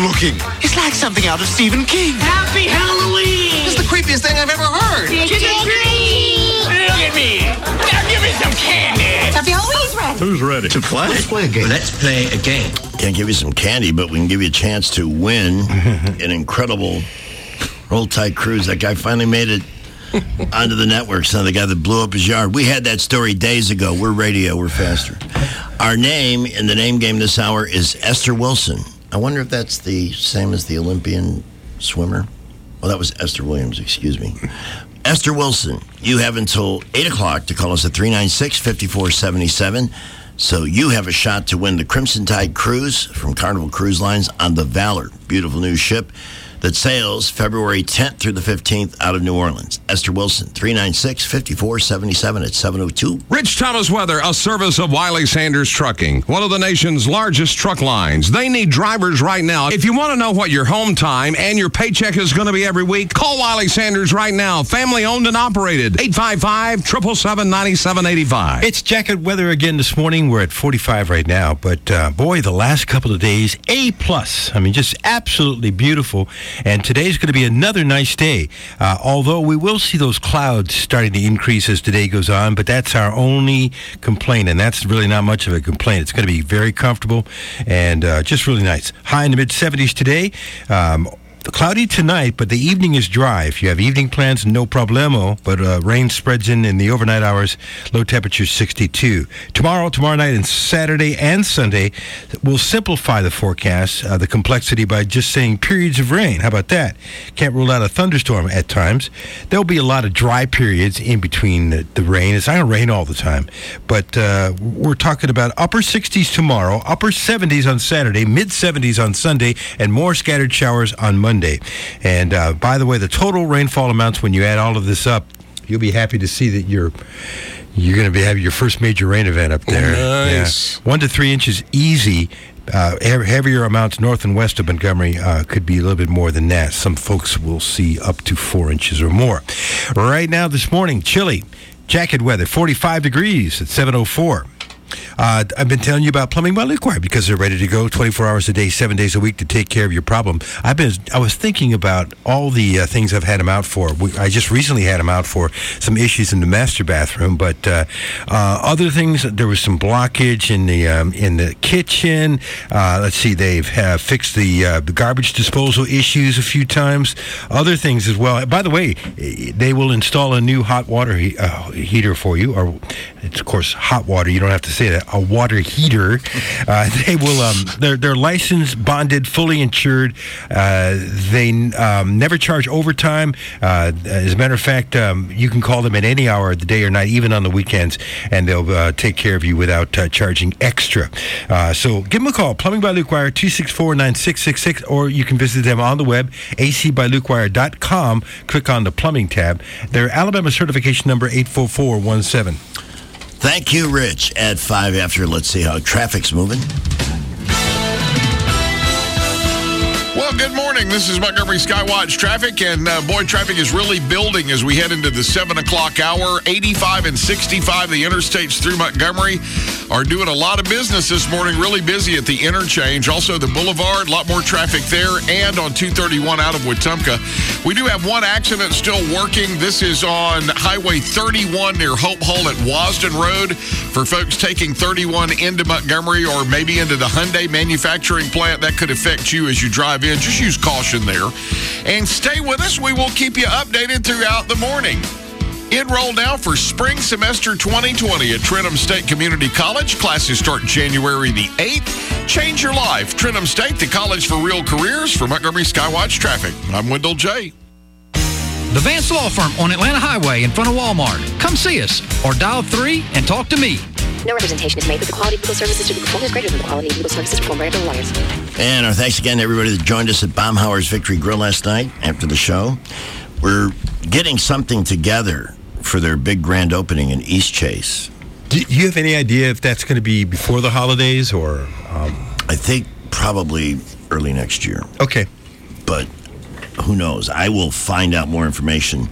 looking. It's like something out of Stephen King. Happy Halloween! It's the creepiest thing I've ever heard. Trick or treat! Look at me. Now give me some candy. Happy Halloween's ready. Who's ready? To play? Let's play a game. Let's play a game. Can't give you some candy, but we can give you a chance to win an incredible Roll Tide cruise. That guy finally made it onto the network. Son, the guy that blew up his yard. We had that story days ago. We're radio. We're faster. Our name in the name game this hour is Esther Wilson. I wonder if that's the same as the Olympian swimmer. Well, that was Esther Williams, excuse me. Esther Wilson, you have until 8 o'clock to call us at 396-5477. So you have a shot to win the Crimson Tide cruise from Carnival Cruise Lines on the Valor. Beautiful new ship that sails February 10th through the 15th out of New Orleans. Esther Wilson, 396-5477 at 702. Rich Thomas Weather, a service of Wiley Sanders Trucking, one of the nation's largest truck lines. They need drivers right now. If you want to know what your home time and your paycheck is going to be every week, call Wiley Sanders right now. Family owned and operated. 855-777-9785. It's jacket weather again this morning. We're at 45 right now, but boy, the last couple of days, A+. I mean, just absolutely beautiful. And today's going to be another nice day, although we will see those clouds starting to increase as today goes on, but that's our only complaint, and that's really not much of a complaint. It's going to be very comfortable and just really nice. High in the mid-70s today. Cloudy tonight, but the evening is dry. If you have evening plans, no problemo, but rain spreads in the overnight hours. Low temperature 62. Tomorrow night, and Saturday and Sunday, we'll simplify the forecast, the complexity, by just saying periods of rain. How about that? Can't rule out a thunderstorm at times. There'll be a lot of dry periods in between the rain. It's not going to rain all the time, but we're talking about upper 60s tomorrow, upper 70s on Saturday, mid-70s on Sunday, and more scattered showers on Monday. And by the way, the total rainfall amounts, when you add all of this up, you'll be happy to see that you're going to be having your first major rain event up there. Nice. Yeah. 1 to 3 inches easy. Heavier amounts north and west of Montgomery could be a little bit more than that. Some folks will see up to 4 inches or more. Right now, this morning, chilly. Jacket weather, 45 degrees at 7:04. I've been telling you about Plumbing by Luke Wire because they're ready to go 24 hours a day, 7 days a week to take care of your problem. I was thinking about all the things I've had them out for. I just recently had them out for some issues in the master bathroom, but other things, there was some blockage in the kitchen. Let's see, they've fixed the garbage disposal issues a few times. Other things as well. By the way, they will install a new hot water heater for you, or it's of course hot water. You don't have to say that. A water heater. They will. They're licensed, bonded, fully insured. They never charge overtime. As a matter of fact, you can call them at any hour of the day or night, even on the weekends, and they'll take care of you without charging extra. So give them a call. Plumbing by Luke Wire, 264-9666, or you can visit them on the web, acbylukewire.com. Click on the plumbing tab. Their Alabama certification number 84417. Thank you, Rich. At 5 after, let's see how traffic's moving. Well, good morning. This is Montgomery Skywatch traffic, and boy, traffic is really building as we head into the 7 o'clock hour. 85 and 65, the interstates through Montgomery are doing a lot of business this morning. Really busy at the interchange. Also, the boulevard, a lot more traffic there, and on 231 out of Wetumpka. We do have one accident still working. This is on Highway 31 near Hope Hall at Wasden Road. For folks taking 31 into Montgomery or maybe into the Hyundai manufacturing plant, that could affect you as you drive in. Just use caution there. And stay with us. We will keep you updated throughout the morning. Enroll now for spring semester 2020 at Trentham State Community College. Classes start January the 8th. Change your life. Trentham State, the college for real careers. For Montgomery Skywatch Traffic, I'm Wendell J. The Vance Law Firm on Atlanta Highway in front of Walmart. Come see us or dial 3 and talk to me. No representation is made that the quality of legal services to be performed is greater than the quality of legal services performed by other lawyers. And our thanks again to everybody that joined us at Baumhauer's Victory Grill last night after the show. We're getting something together for their big grand opening in East Chase. Do you have any idea if that's going to be before the holidays or? I think probably early next year. Okay. But who knows? I will find out more information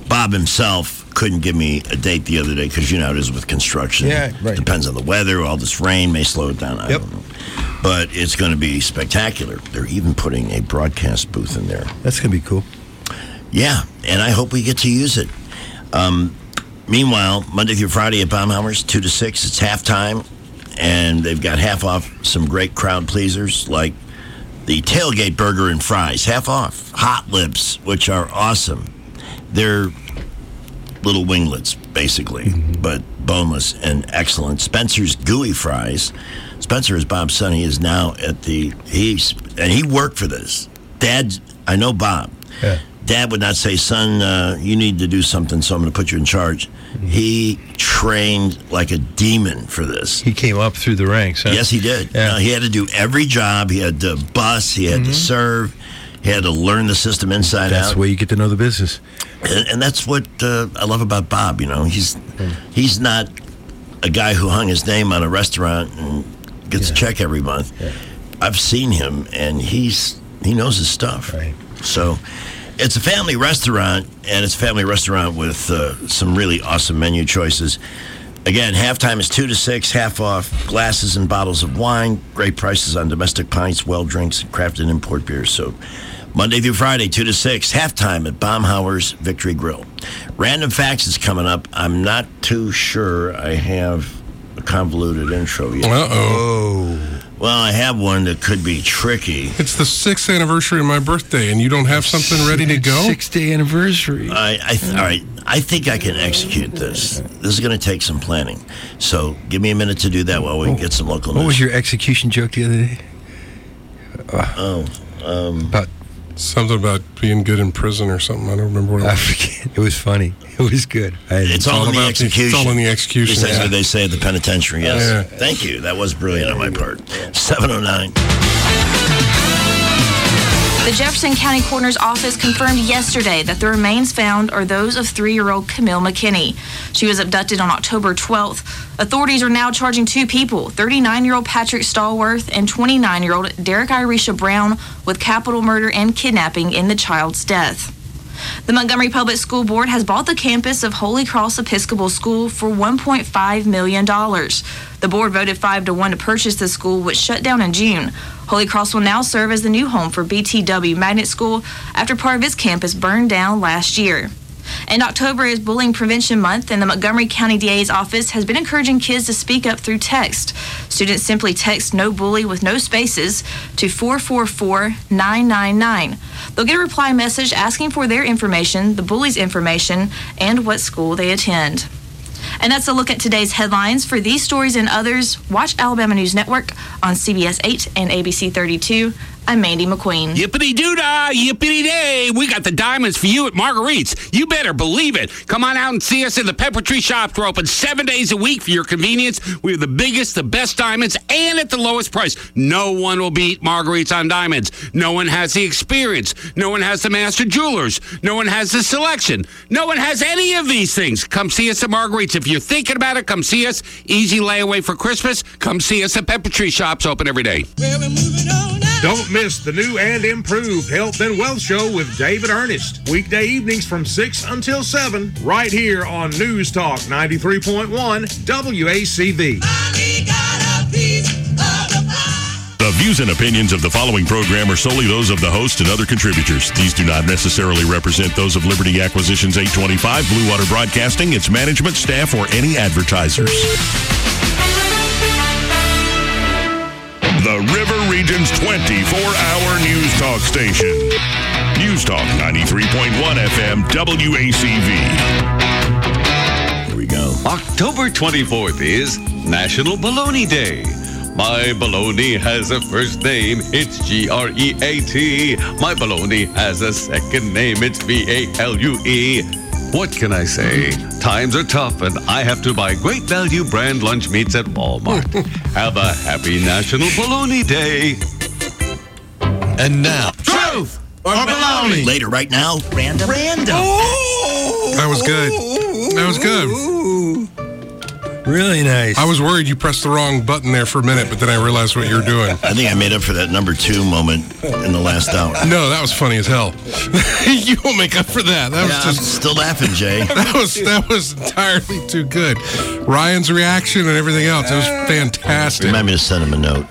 Bob himself couldn't give me a date the other day because, how it is with construction. Yeah, right. Depends on the weather. All this rain may slow it down. I Yep. don't know. But it's going to be spectacular. They're even putting a broadcast booth in there. That's going to be cool. Yeah, and I hope we get to use it. Meanwhile, Monday through Friday at Baumhauer's, 2 to 6, it's halftime, and they've got half off some great crowd pleasers like the tailgate burger and fries, half off. Hot Lips, which are awesome. They're little winglets, basically, but boneless and excellent. Spencer's Gooey Fries. Spencer is Bob's son. He is now at he worked for this. Dad, I know Bob. Yeah. Dad would not say, son, you need to do something, so I'm going to put you in charge. He trained like a demon for this. He came up through the ranks, huh? Yes, he did. Yeah. He had to do every job. He had to bus. He had to serve. He had to learn the system inside out. That's the way you get to know the business. And that's what I love about Bob. He's not a guy who hung his name on a restaurant and gets a check every month. Yeah. I've seen him, and he knows his stuff. Right. So it's a family restaurant, and it's a family restaurant with some really awesome menu choices. Again, halftime is 2 to 6, half off, glasses and bottles of wine, great prices on domestic pints, well drinks, and craft and import beers. So Monday through Friday, 2 to 6, halftime at Baumhauer's Victory Grill. Random Facts is coming up. I'm not too sure I have a convoluted intro yet. Uh-oh. Well, I have one that could be tricky. It's the 6th anniversary of my birthday, and you don't have something ready to go? 6th anniversary. All right. I think I can execute this. This is going to take some planning. So give me a minute to do that while we get some local news. What was your execution joke the other day? About Something about being good in prison or something. I don't remember what it I was. forget. It was funny. It was good. It's all in the about execution. it's all in the execution. That's what they say at the penitentiary. Yes. Yeah. Thank you. That was brilliant on my part. 7:09. The Jefferson County Coroner's Office confirmed yesterday that the remains found are those of 3-year-old Camille McKinney. She was abducted on October 12th. Authorities are now charging 2 people, 39-year-old Patrick Stallworth and 29-year-old Derek Irisha Brown, with capital murder and kidnapping in the child's death. The Montgomery Public School Board has bought the campus of Holy Cross Episcopal School for $1.5 million. The board voted 5-1 to purchase the school, which shut down in June. Holy Cross will now serve as the new home for BTW Magnet School after part of its campus burned down last year. And October is Bullying Prevention Month, and the Montgomery County DA's office has been encouraging kids to speak up through text. Students simply text "no bully" with no spaces to 444-999. They'll get a reply message asking for their information, the bully's information, and what school they attend. And that's a look at today's headlines. For these stories and others, watch Alabama News Network on CBS 8 and ABC 32. I'm Mandy McQueen. Yippity-doo-dah, yippity-day. We got the diamonds for you at Marguerite's. You better believe it. Come on out and see us in the Pepper Tree Shops. We're open 7 days a week for your convenience. We have the biggest, the best diamonds, and at the lowest price. No one will beat Marguerite's on diamonds. No one has the experience. No one has the master jewelers. No one has the selection. No one has any of these things. Come see us at Marguerite's. If you're thinking about it, come see us. Easy layaway for Christmas. Come see us at Pepper Tree Shops, open every day. Don't miss the new and improved Health and Wealth Show with David Ernest. Weekday evenings from 6 until 7, right here on News Talk 93.1 WACV. The views and opinions of the following program are solely those of the host and other contributors. These do not necessarily represent those of Liberty Acquisitions 825, Blue Water Broadcasting, its management, staff, or any advertisers. The River Region's 24-hour news talk station. News Talk 93.1 FM WACV. Here we go. October 24th is National Bologna Day. My bologna has a first name, it's G-R-E-A-T. My bologna has a second name, it's B-A-L-U-E. What can I say? Times are tough, and I have to buy great value brand lunch meats at Walmart. Have a happy National Bologna Day. And now, Truth or baloney? Later, right now, random. That was good. That was good. Really nice. I was worried you pressed the wrong button there for a minute, but then I realized what you were doing. I think I made up for that number 2 moment in the last hour. No, that was funny as hell. You won't make up for that. That was I'm still laughing, Jay. That was entirely too good. Ryan's reaction and everything else, it was fantastic. Remind me to send him a note.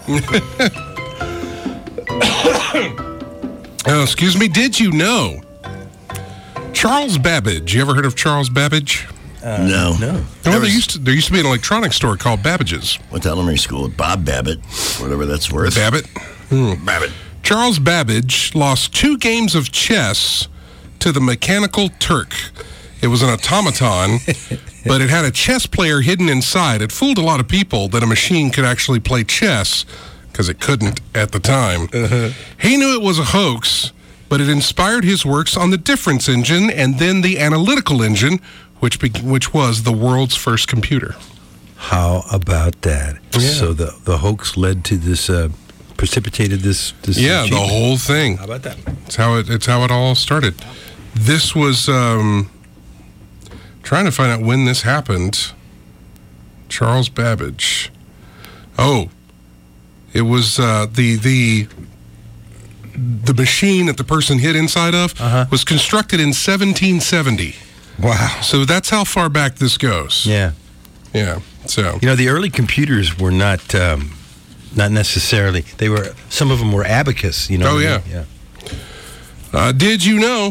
Oh, excuse me, did you know Charles Babbage? You ever heard of Charles Babbage? No. Well, there used to be an electronics store called Babbage's. Went to elementary school with Bob Babbitt, whatever that's worth. Babbitt? Babbitt. Charles Babbage lost 2 games of chess to the Mechanical Turk. It was an automaton, but it had a chess player hidden inside. It fooled a lot of people that a machine could actually play chess, because it couldn't at the time. He knew it was a hoax, but it inspired his works on the difference engine and then the analytical engine, which was the world's first computer. How about that? Yeah. So the hoax led to this, precipitated this yeah, achievement. the whole thing. How about that? It's how it all started. This was trying to find out when this happened. Charles Babbage. Oh, it was the machine that the person hid inside of was constructed in 1770. Wow. So that's how far back this goes. Yeah. Yeah. So the early computers were not necessarily. They were. Some of them were abacus. Oh yeah. Yeah. Did you know?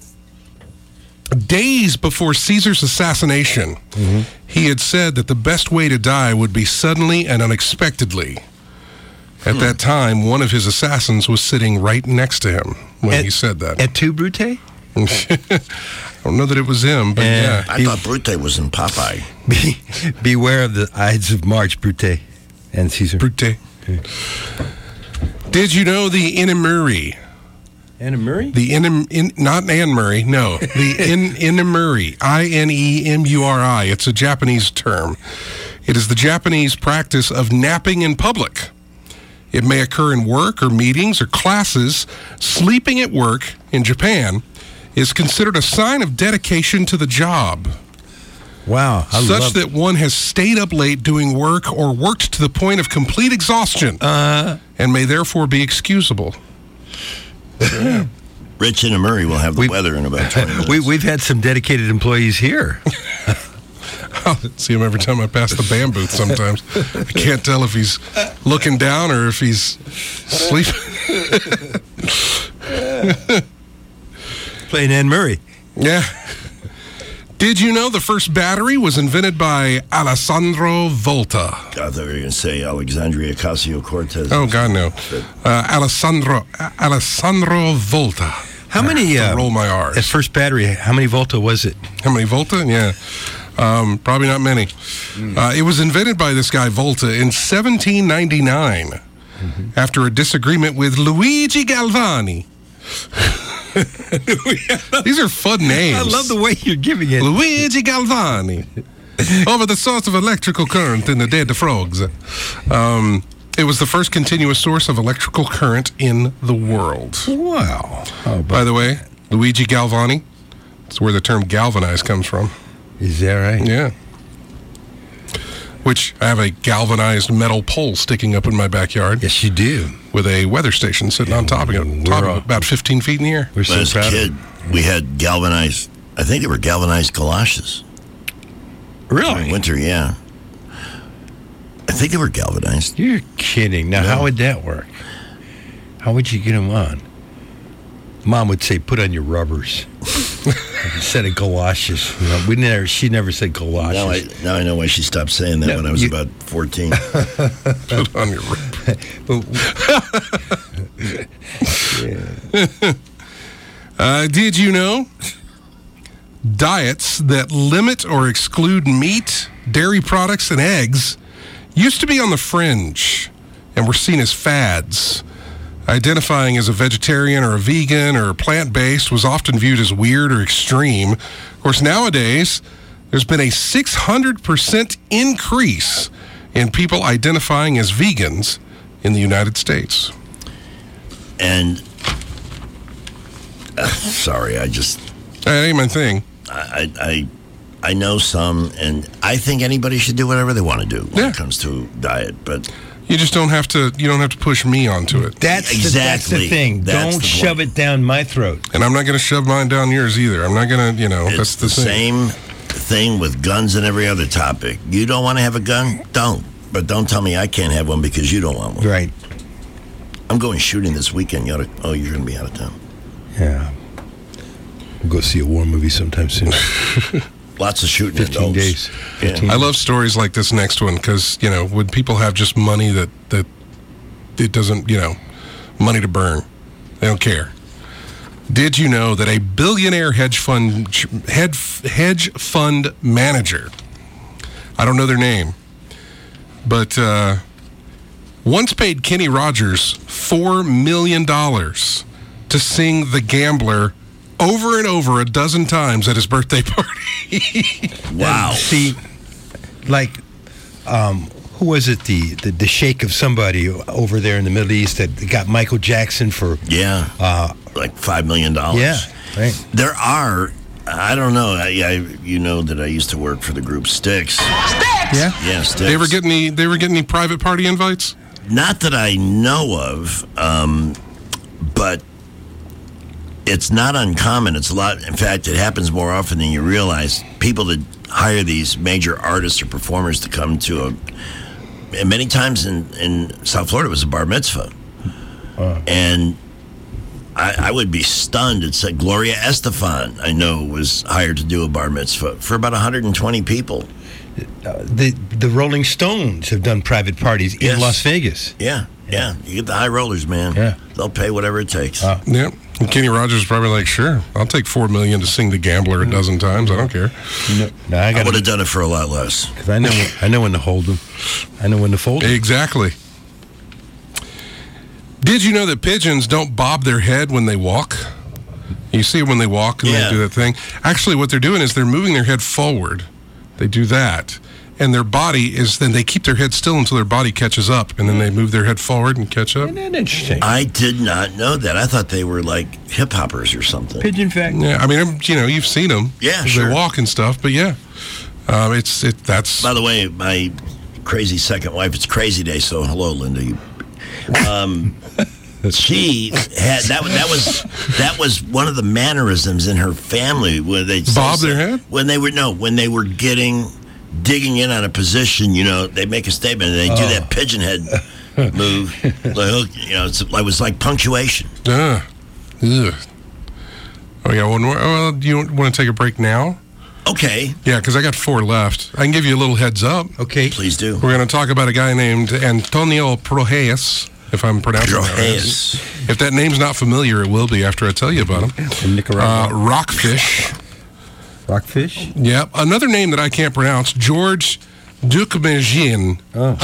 Days before Caesar's assassination, he had said that the best way to die would be suddenly and unexpectedly. At that time, one of his assassins was sitting right next to him when he said that. Et tu, Brute? I don't know that it was him, but yeah. I thought Brute was in Popeye. Beware of the Ides of March, Brute and Caesar. Brute. Did you know the Inamuri? Anna Murray? Not Anne Murray, no. The Inamuri, I-N-E-M-U-R-I. It's a Japanese term. It is the Japanese practice of napping in public. It may occur in work or meetings or classes. Sleeping at work in Japan is considered a sign of dedication to the job. Wow. Such that one has stayed up late doing work or worked to the point of complete exhaustion and may therefore be excusable. Yeah. Rich and Murray will have the weather in about 20 minutes. We've had some dedicated employees here. I'll see him every time I pass the band booth sometimes. I can't tell if he's looking down or if he's sleeping. Playing Anne Murray. Yeah. Did you know the first battery was invented by Alessandro Volta? I thought you were going to say Alexandria Ocasio-Cortez. Oh, God, no. Alessandro Volta. How many... roll my R's. That first battery, how many Volta was it? How many Volta? Yeah. Probably not many. It was invented by this guy, Volta, in 1799 after a disagreement with Luigi Galvani. These are fun names. I love the way you're giving it. Luigi Galvani. Over the source of electrical current in the Dead Frogs. It was the first continuous source of electrical current in the world. Wow. By the way, Luigi Galvani, that's where the term galvanized comes from. Is that right? Yeah. Which, I have a galvanized metal pole sticking up in my backyard. Yes, you do. With a weather station sitting on top of it, about 15 feet in the air. We're so as a proud kid, we had galvanized, I think they were galvanized galoshes. Really? In winter, yeah. I think they were galvanized. You're kidding. Now, how would that work? How would you get them on? Mom would say, put on your rubbers. Instead of galoshes. She never said galoshes. Now I know why she stopped saying that when I was about 14. Put on your rubbers. Did you know diets that limit or exclude meat, dairy products, and eggs used to be on the fringe and were seen as fads? Identifying as a vegetarian or a vegan or plant-based was often viewed as weird or extreme. Of course, nowadays, there's been a 600% increase in people identifying as vegans in the United States. And, sorry, I just... That ain't my thing. I I know some, and I think anybody should do whatever they want to do when it comes to diet. But you just don't have to. You don't have to push me onto it. That's the thing. Don't shove it down my throat. And I'm not going to shove mine down yours either. I'm not going to. That's the same thing with guns and every other topic. You don't want to have a gun? Don't. But don't tell me I can't have one because you don't want one. Right. I'm going shooting this weekend. You're going to be out of town. Yeah. We'll go see a war movie sometime soon. Lots of shooting. 15 days. 15 I love stories like this next one because, when people have just money that it doesn't, money to burn, they don't care. Did you know that a billionaire hedge fund manager, I don't know their name, but once paid Kenny Rogers $4 million to sing The Gambler over and over a dozen times at his birthday party. Wow. See, who was it? The sheikh of somebody over there in the Middle East that got Michael Jackson for like $5 million. Yeah, right. There are. I don't know. You know that I used to work for the group Styx. Yeah, Styx. They were getting any private party invites? Not that I know of, but it's not uncommon. It's a lot. In fact, it happens more often than you realize. People that hire these major artists or performers to come to and many times in South Florida it was a bar mitzvah. And I would be stunned. It said Gloria Estefan, I know, was hired to do a bar mitzvah for about 120 people. The Rolling Stones have done private parties in Las Vegas. Yeah. You get the high rollers, man. Yeah. They'll pay whatever it takes. Yeah. And Kenny Rogers is probably like, sure, I'll take $4 million to sing The Gambler a dozen times. I don't care. No, I would have done it for a lot less. Because I know when to hold them. I know when to fold them. Exactly. Did you know that pigeons don't bob their head when they walk? You see them when they walk and they do that thing. Actually, what they're doing is they're moving their head forward. They do that. And their body is, then they keep their head still until their body catches up, and then they move their head forward and catch up. Isn't that interesting? I did not know that. I thought they were like hip hoppers or something. Pigeon fact. Yeah, I mean, you've seen them. Yeah, sure. They walk and stuff, but yeah. That's... By the way, my crazy second wife, it's crazy day, so hello, Linda. She had, that was one of the mannerisms in her family where they bob their head? When they were digging in on a position, they make a statement and they do that pigeon head move. It was like punctuation. Oh, we got one more. Oh, do you want to take a break now? Okay. Yeah, because I got 4 left. I can give you a little heads up. Okay. Please do. We're going to talk about a guy named Antonio Proheas, if I'm pronouncing that right. If that name's not familiar, it will be after I tell you about him. From Nicaragua. Rockfish. Rockfish? Yep. Another name that I can't pronounce, George Dukmejin.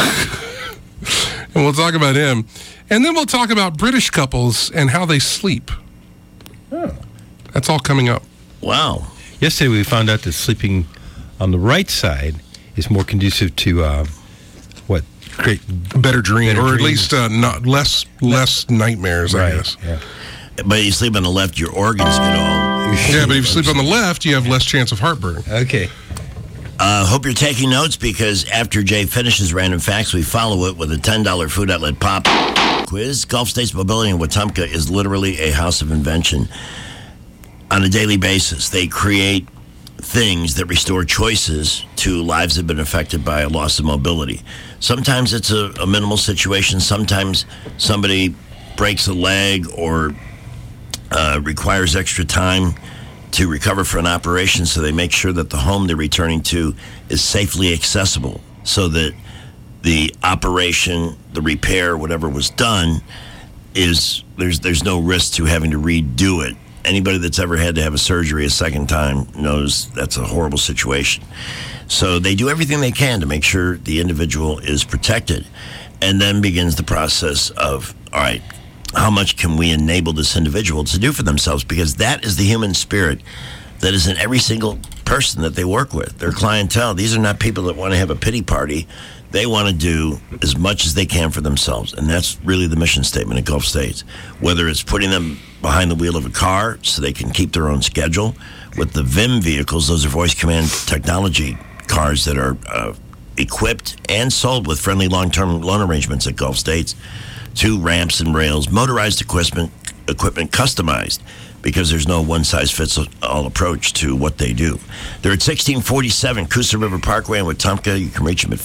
Oh. And we'll talk about him. And then we'll talk about British couples and how they sleep. Oh. That's all coming up. Wow. Yesterday we found out that sleeping on the right side is more conducive to create better dreams, or at dreams. least not less nightmares, right. I guess. Yeah. But you sleep on the left, your organs get all... Yeah, but if you sleep on the left, you have less chance of heartburn. Okay. Hope you're taking notes, because after Jay finishes Random Facts, we follow it with a $10 Food Outlet Pop quiz. Gulf States Mobility in Wetumpka is literally a house of invention. On a daily basis, they create things that restore choices to lives that have been affected by a loss of mobility. Sometimes it's a minimal situation. Sometimes somebody breaks a leg or requires extra time to recover for an operation, so they make sure that the home they're returning to is safely accessible, so that the operation, the repair, whatever was done, is there's no risk to having to redo it. Anybody that's ever had to have a surgery a second time knows that's a horrible situation. So they do everything they can to make sure the individual is protected, and then begins the process of, all right, how much can we enable this individual to do for themselves? Because that is the human spirit that is in every single person that they work with, their clientele. These are not people that want to have a pity party. They want to do as much as they can for themselves, and that's really the mission statement at Gulf States. Whether it's putting them behind the wheel of a car so they can keep their own schedule. With the VIM vehicles, those are voice command technology cars that are equipped and sold with friendly long-term loan arrangements at Gulf States, to ramps and rails, motorized equipment customized, because there's no one-size-fits-all approach to what they do. They're at 1647 Coosa River Parkway in Wetumpka. You can reach them at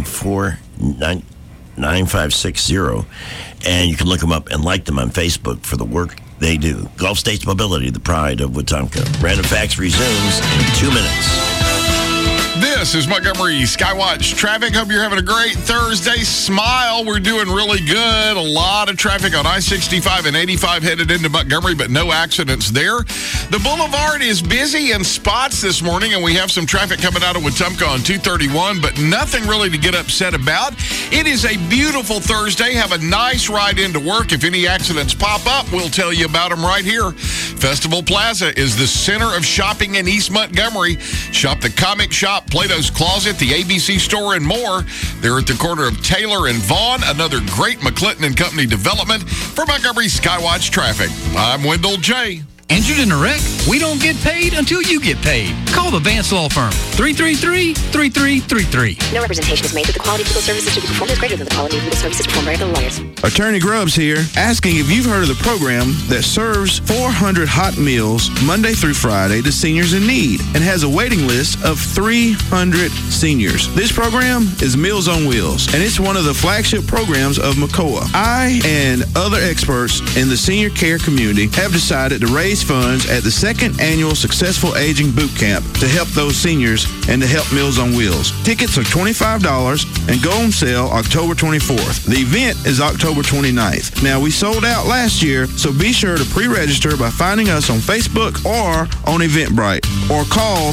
514-9560, and you can look them up and like them on Facebook for the work they do. Gulf States Mobility, the pride of Wetumpka. Random Facts resumes in 2 minutes. This is Montgomery Skywatch Traffic. Hope you're having a great Thursday. Smile. We're doing really good. A lot of traffic on I-65 and 85 headed into Montgomery, but no accidents there. The boulevard is busy in spots this morning, and we have some traffic coming out of Wetumpka on 231, but nothing really to get upset about. It is a beautiful Thursday. Have a nice ride into work. If any accidents pop up, we'll tell you about them right here. Festival Plaza is the center of shopping in East Montgomery. Shop the comic shop, Plato's Closet, the ABC store, and more. They're at the corner of Taylor and Vaughn. Another great McClinton & Company development. For Montgomery Skywatch Traffic, I'm Wendell J. Injured in a wreck? We don't get paid until you get paid. Call the Vance Law Firm, 333-3333. No representation is made that the quality of legal services to be performed is greater than the quality of legal services performed by other lawyers. Attorney Grubbs here, asking if you've heard of the program that serves 400 hot meals Monday through Friday to seniors in need and has a waiting list of 300 seniors. This program is Meals on Wheels, and it's one of the flagship programs of MCOA. I and other experts in the senior care community have decided to raise funds at the second annual Successful Aging Boot Camp to help those seniors and to help Meals on Wheels. Tickets are $25 and go on sale October 24th. The event is October 29th. Now, we sold out last year, so be sure to pre-register by finding us on Facebook or on Eventbrite, or call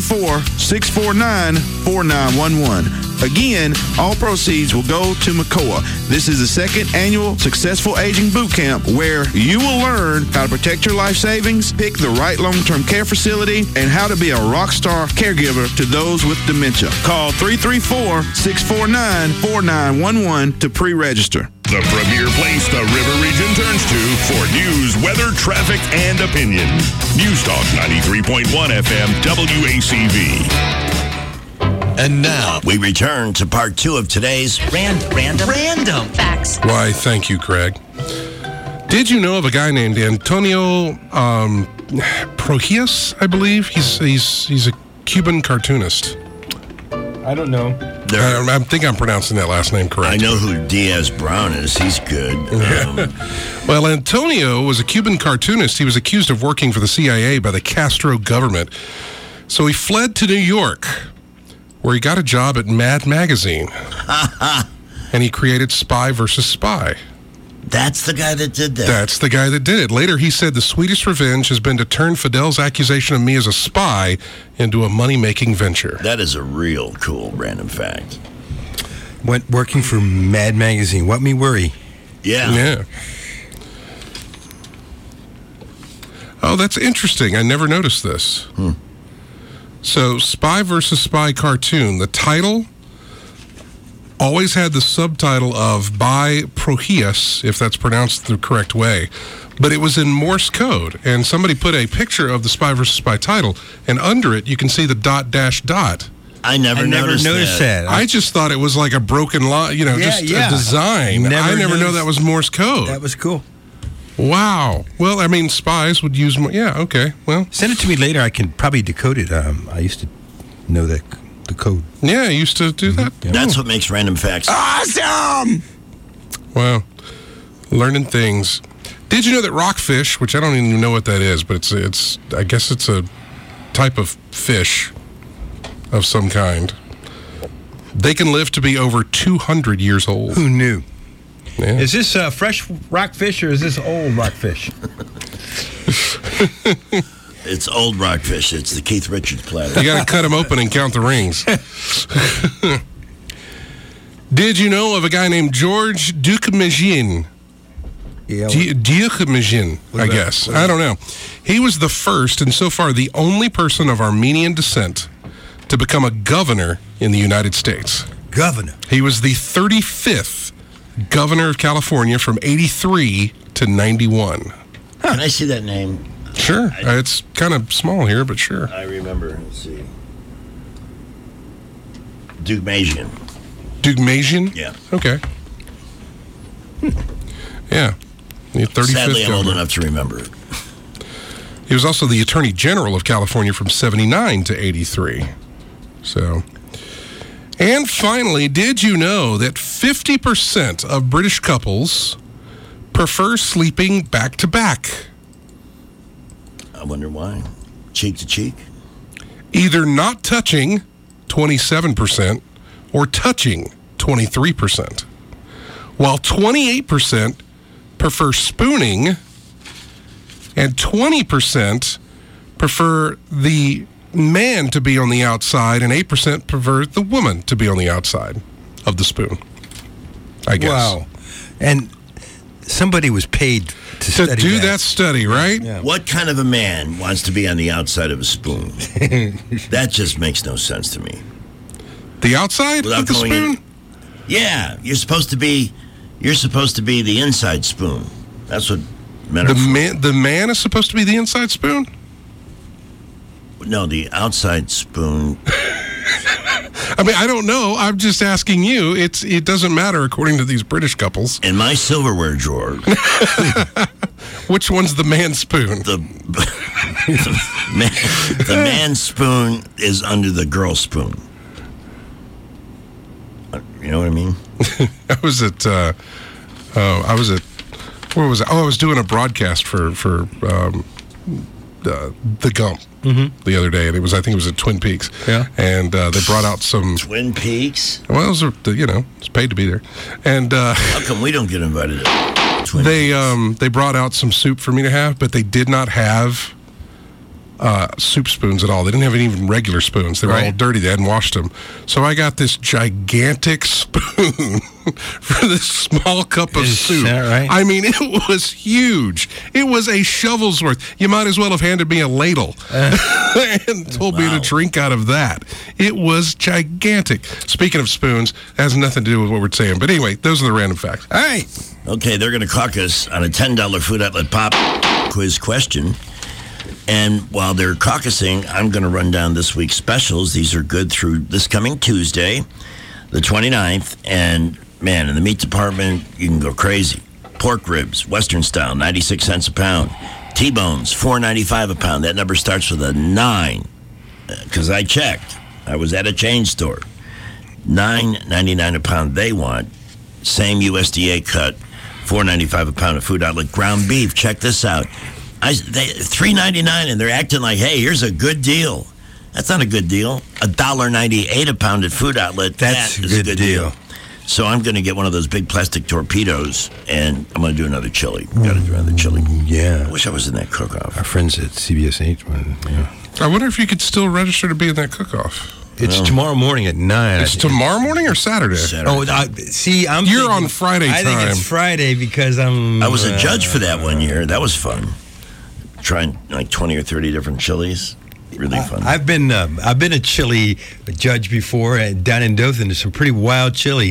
334-649-4911. Again, all proceeds will go to MCOA. This is the second annual Successful Aging Boot Camp, where you will learn how to protect your life savings, pick the right long-term care facility, and how to be a rock star caregiver to those with dementia. Call 334-649-4911 to pre-register. The premier place the River Region turns to for news, weather, traffic, and opinion. News Talk 93.1 FM WACV. And now we return to part 2 of today's Random Facts. Why, thank you, Craig. Did you know of a guy named Antonio Prohias, I believe? He's a Cuban cartoonist. I don't know. I think I'm pronouncing that last name correct. I know who Diaz Brown is. He's good. Well, Antonio was a Cuban cartoonist. He was accused of working for the CIA by the Castro government. So he fled to New York, where he got a job at Mad Magazine. And he created Spy vs. Spy. That's the guy that did that. That's the guy that did it. Later, he said, the sweetest revenge has been to turn Fidel's accusation of me as a spy into a money-making venture. That is a real cool random fact. Went working for Mad Magazine. What me worry? Yeah. Oh, that's interesting. I never noticed this. So, Spy vs. Spy cartoon. The title always had the subtitle of by Prohias, if that's pronounced the correct way. But it was in Morse code. And somebody put a picture of the Spy vs. Spy title, and under it, you can see the ... I never noticed that. I just thought it was like a broken line, a design. I never know that was Morse code. That was cool. Wow. Well, I mean, spies would use more. Yeah, okay. Well, send it to me later. I can probably decode it. I used to know the code. Yeah, I used to do that. Yeah. That's what makes random facts awesome. Wow. Learning things. Did you know that rockfish, which I don't even know what that is, but it's I guess it's a type of fish of some kind. They can live to be over 200 years old. Who knew? Yeah. Is this fresh rockfish or is this old rockfish? It's old rockfish. It's the Keith Richards platter. You got to cut them open and count the rings. Did you know of a guy named George Deukmejian? Deukmejian, I guess. I don't know. He was the first and so far the only person of Armenian descent to become a governor in the United States. Governor. He was the 35th governor of California from 83 to 91. Can I see that name? Sure. It's kind of small here, but sure. I remember. Let's see. Deugmasian. Deugmasian? Yeah. Okay. Yeah. The 35th Sadly, I'm old governor. enough to remember it. He was also the Attorney General of California from 79 to 83. So, and finally, did you know that 50% of British couples prefer sleeping back to back? I wonder why. Cheek to cheek? Either not touching, 27%, or touching, 23%. While 28% prefer spooning, and 20% prefer the man to be on the outside, and 8% prefer the woman to be on the outside of the spoon, I guess. Wow. And somebody was paid to study do that study, right? Yeah. What kind of a man wants to be on the outside of a spoon? That just makes no sense to me. The outside Without of the going spoon? in- Yeah, you're supposed to be the inside spoon. That's what men are for. The man is supposed to be the inside spoon? No, the outside spoon. I mean, I don't know. I'm just asking you. It doesn't matter according to these British couples. In my silverware drawer. Which one's the man spoon? The man spoon is under the girl spoon. You know what I mean? I was at where was I? Oh, I was doing a broadcast for the Gump the other day, and I think it was at Twin Peaks. Yeah. And they brought out some Twin Peaks. Well, it was, it's paid to be there, and how come we don't get invited? To they brought out some soup for me to have, but they did not have soup spoons at all. They didn't have any even regular spoons. They were all dirty. They hadn't washed them. So I got this gigantic spoon for this small cup of soup. that right? I mean, it was huge. It was a shovel's worth. You might as well have handed me a ladle and told me to drink out of that. It was gigantic. Speaking of spoons, that has nothing to do with what we're saying. But anyway, those are the random facts. All right. Okay, they're going to caucus on a $10 Food Outlet Pop quiz question. And while they're caucusing, I'm going to run down this week's specials. These are good through this coming Tuesday, the 29th. And, man, in the meat department, you can go crazy. Pork ribs, Western style, 96 cents a pound. T-bones, $4.95 a pound. That number starts with a 9. Because I checked. I was at a chain store. $9.99 a pound they want. Same USDA cut, $4.95 a pound of Food Outlet. Ground beef, check this out. $3.99, and they're acting like, hey, here's a good deal. That's not a good deal. $1.98 a pound at Food Outlet. That's a good deal. So I'm going to get one of those big plastic torpedoes, and I'm going to do another chili. Got to do another chili. Yeah. I wish I was in that cook-off. Our friends at CBS 8. Yeah. I wonder if you could still register to be in that cook-off. It's tomorrow morning at 9. It's tomorrow morning or Saturday? Oh, You're on Friday I think time. it's Friday because I was a judge for that one year. That was fun. Trying like 20 or 30 different chilies. Really fun. I've been a chili judge before down in Dothan. There's some pretty wild chili.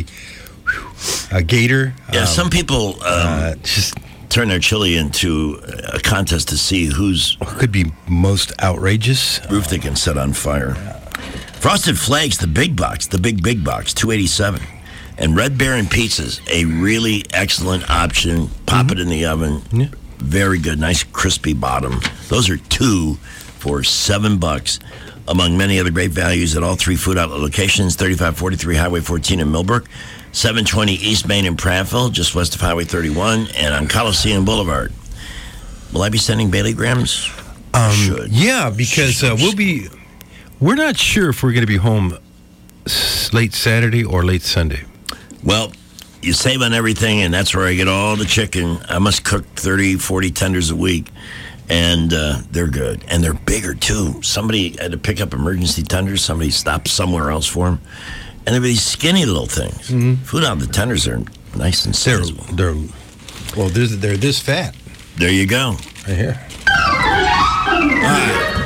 A gator. Yeah, some people just turn their chili into a contest to see whose could be most outrageous roof they can set on fire. Frosted Flakes, the big box, big box, $2.87. And Red Baron pizzas, a really excellent option. Pop it in the oven. Yeah. Very good, nice crispy bottom. Those are 2 for $7, among many other great values at all 3 Food Outlet locations: 3543 Highway 14 in Millbrook, 720 East Main in Prattville, just west of Highway 31, and on Coliseum Boulevard. Will I be sending Bailey Grams? Should. Yeah, because we're not sure if we're going to be home late Saturday or late Sunday. Well, you save on everything, and that's where I get all the chicken. I must cook 30, 40 tenders a week, and they're good. And they're bigger, too. Somebody had to pick up emergency tenders. Somebody stopped somewhere else for them. And they're these skinny little things. Mm-hmm. Food Out, the tenders are nice and sizable. They're this fat. There you go. Right here. All right.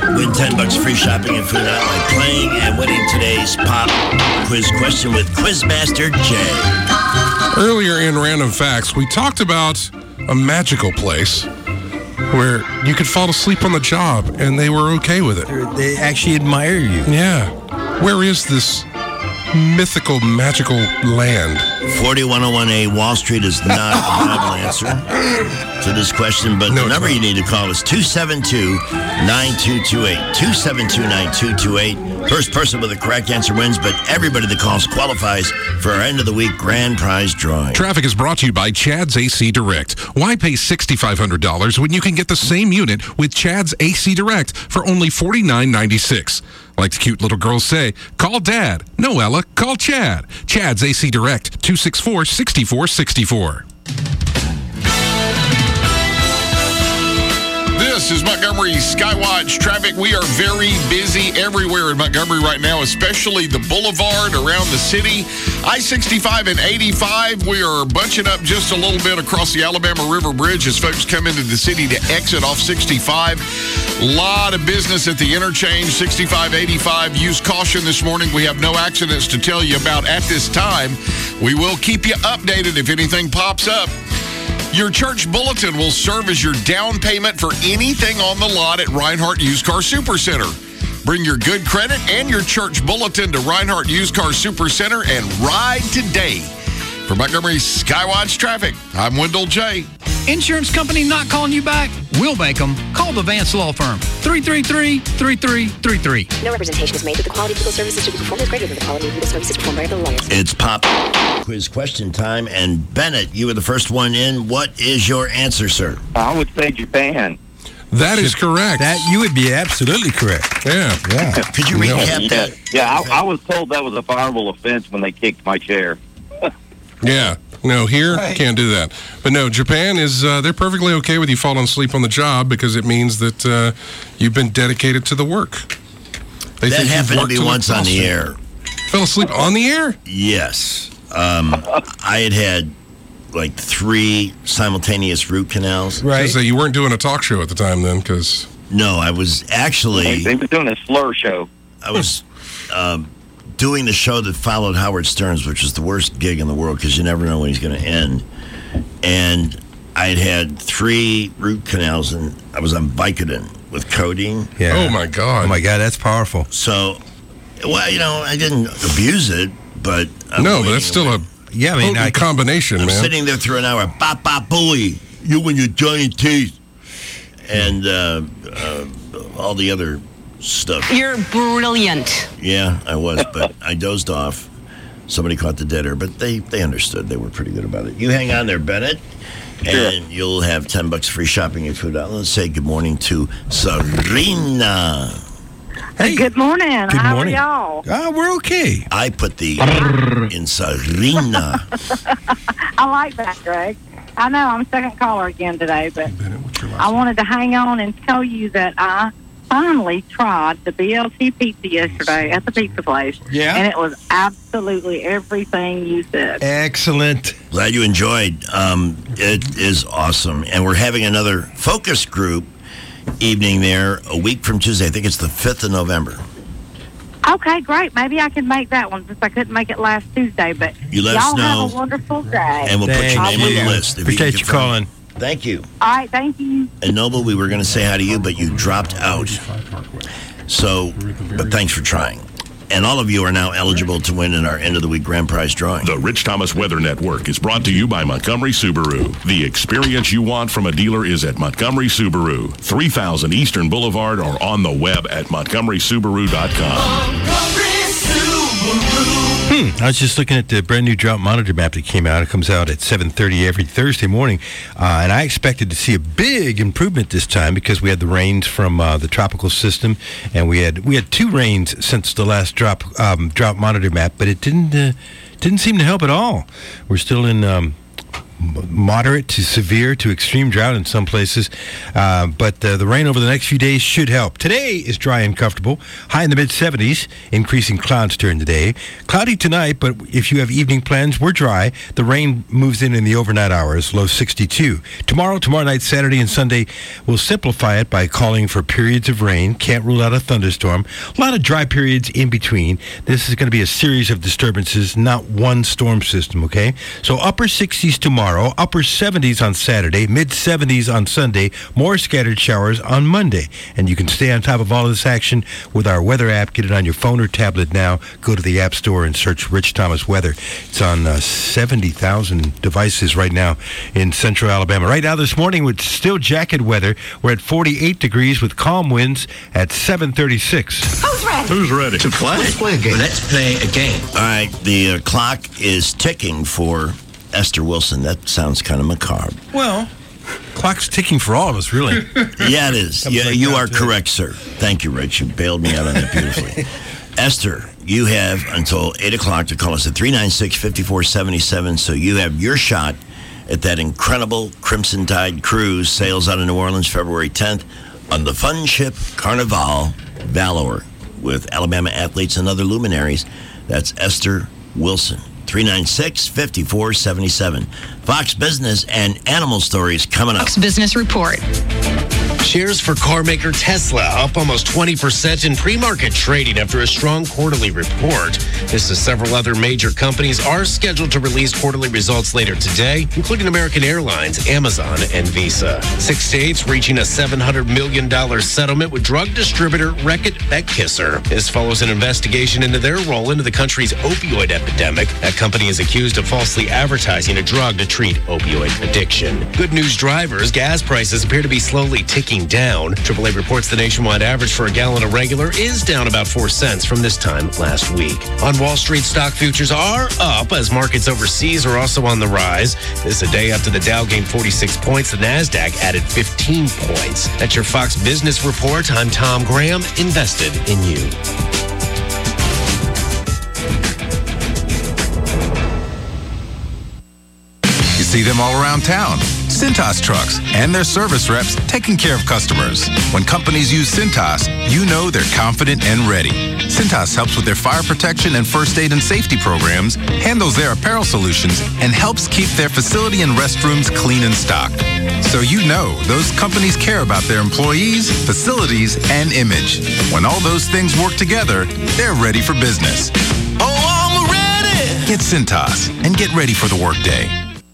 Win $10 free shopping and food outlet playing and winning today's pop quiz question with Quizmaster Jay. Earlier in Random Facts, we talked about a magical place where you could fall asleep on the job and they were okay with it. They actually admire you. Yeah. Where is this mythical, magical land? 4101A Wall Street is not a viable answer to this question, but the number you need to call is 272-9228. 272-9228. First person with the correct answer wins, but everybody that calls qualifies for our end of the week grand prize drawing. Traffic is brought to you by Chad's AC Direct. Why pay $6,500 when you can get the same unit with Chad's AC Direct for only $49.96? Like the cute little girls say, call Dad. No, Ella, call Chad. Chad's AC Direct, 264-6464. This is Montgomery Skywatch traffic. We are very busy everywhere in Montgomery right now, especially the boulevard around the city. I-65 and 85, we are bunching up just a little bit across the Alabama River Bridge as folks come into the city to exit off 65. A lot of business at the interchange, 65, 85. Use caution this morning. We have no accidents to tell you about at this time. We will keep you updated if anything pops up. Your church bulletin will serve as your down payment for anything on the lot at Reinhardt Used Car Supercenter. Bring your good credit and your church bulletin to Reinhardt Used Car Supercenter and ride today. For Montgomery Skywatch Traffic, I'm Wendell J. Insurance company not calling you back? We'll make them. Call the Vance Law Firm. 333-3333. No representation is made that the quality of legal services to be performed is greater than the quality of legal services performed by other lawyers. It's pop quiz question time, and Bennett, you were the first one in. What is your answer, sir? I would say Japan. That is correct. That you would be absolutely correct. Yeah. Could you recap that? Yeah, I was told that was a fireable offense when they kicked my chair. Yeah. No, here, can't do that. But no, Japan is, they're perfectly okay with you falling asleep on the job because it means that you've been dedicated to the work. That happened to me once on the air. Fell asleep on the air? Yes. I had like 3 simultaneous root canals. Right. So you weren't doing a talk show at the time then, because... No, I was actually... They were doing a slur show. I was... doing the show that followed Howard Stern's, which was the worst gig in the world because you never know when he's going to end. And I'd had 3 root canals, and I was on Vicodin with codeine. Yeah. Oh, my God. Oh, my God, that's powerful. So, well, you know, I didn't abuse it, but... but that's still a combination, I'm man. sitting there through an hour, bop, bop, booey, you and your giant teeth, and all the other stuff. You're brilliant. Yeah, I was, but I dozed off. Somebody caught the dead air, but they understood. They were pretty good about it. You hang on there, Bennett, and you'll have $10 free shopping and food out. Let's say good morning to Serena. Hey. Good morning. How are y'all? We're okay. I put the in Serena. I like that, Greg. I know I'm second caller again today, but I wanted to hang on and tell you that I finally tried the BLT pizza yesterday at the pizza place. Yeah. And it was absolutely everything you said. Excellent. Glad you enjoyed. It is awesome. And we're having another focus group evening there a week from Tuesday. I think it's the 5th of November. Okay, great. Maybe I can make that one since I couldn't make it last Tuesday. But you let us know. Y'all have a wonderful day. And we'll put your name on the list. Appreciate you calling. Thank you. All right, thank you. And Noble, we were going to say hi to you, but you dropped out. So, but thanks for trying. And all of you are now eligible to win in our end of the week grand prize drawing. The Rich Thomas Weather Network is brought to you by Montgomery Subaru. The experience you want from a dealer is at Montgomery Subaru, 3000 Eastern Boulevard, or on the web at montgomerysubaru.com. Montgomery Subaru. I was just looking at the brand new drought monitor map that came out. It comes out at 7:30 every Thursday morning, and I expected to see a big improvement this time because we had the rains from the tropical system, and we had 2 rains since the last drought monitor map, but it didn't seem to help at all. We're still in moderate to severe to extreme drought in some places. But the rain over the next few days should help. Today is dry and comfortable. High in the mid-70s, increasing clouds during the day. Cloudy tonight, but if you have evening plans, we're dry. The rain moves in the overnight hours, low 62. Tomorrow night, Saturday, and Sunday, we'll simplify it by calling for periods of rain. Can't rule out a thunderstorm. A lot of dry periods in between. This is going to be a series of disturbances, not one storm system, okay? So upper 60s tomorrow, upper 70s on Saturday, mid-70s on Sunday, more scattered showers on Monday. And you can stay on top of all of this action with our weather app. Get it on your phone or tablet now. Go to the App Store and search Rich Thomas Weather. It's on 70,000 devices right now in central Alabama. Right now this morning with still jacket weather, we're at 48 degrees with calm winds at 7:36. Who's ready? Who's ready? To play? Let's play a game. Let's play a game. All right, the clock is ticking for Esther Wilson. That sounds kind of macabre. Well, clock's ticking for all of us, really. Yeah, it is. Yeah, you are correct, sir. Thank you, Rich. You bailed me out on that beautifully. Esther, you have until 8 o'clock to call us at 396-5477, so you have your shot at that incredible Crimson Tide cruise. Sails out of New Orleans February 10th on the fun ship Carnival Valor with Alabama athletes and other luminaries. That's Esther Wilson. 396-5477. Fox Business and Animal Stories coming up. Fox Business Report. Shares for car maker Tesla up almost 20% in pre-market trading after a strong quarterly report. This as several other major companies are scheduled to release quarterly results later today, including American Airlines, Amazon, and Visa. 6 states reaching a $700 million settlement with drug distributor Reckitt Beckisser. This follows an investigation into their role into the country's opioid epidemic. That company is accused of falsely advertising a drug to treat opioid addiction. Good news drivers, gas prices appear to be slowly ticking down. AAA reports the nationwide average for a gallon of regular is down about 4 cents from this time last week. On Wall Street, stock futures are up as markets overseas are also on the rise. This is a day after the Dow gained 46 points. The NASDAQ added 15 points. That's your Fox Business Report. I'm Tom Graham, invested in you. You see them all around town. Cintas trucks and their service reps taking care of customers. When companies use Cintas, you know they're confident and ready. Cintas helps with their fire protection and first aid and safety programs, handles their apparel solutions, and helps keep their facility and restrooms clean and stocked. So you know those companies care about their employees, facilities, and image. When all those things work together, they're ready for business. Oh, I'm ready! Get Cintas and get ready for the workday.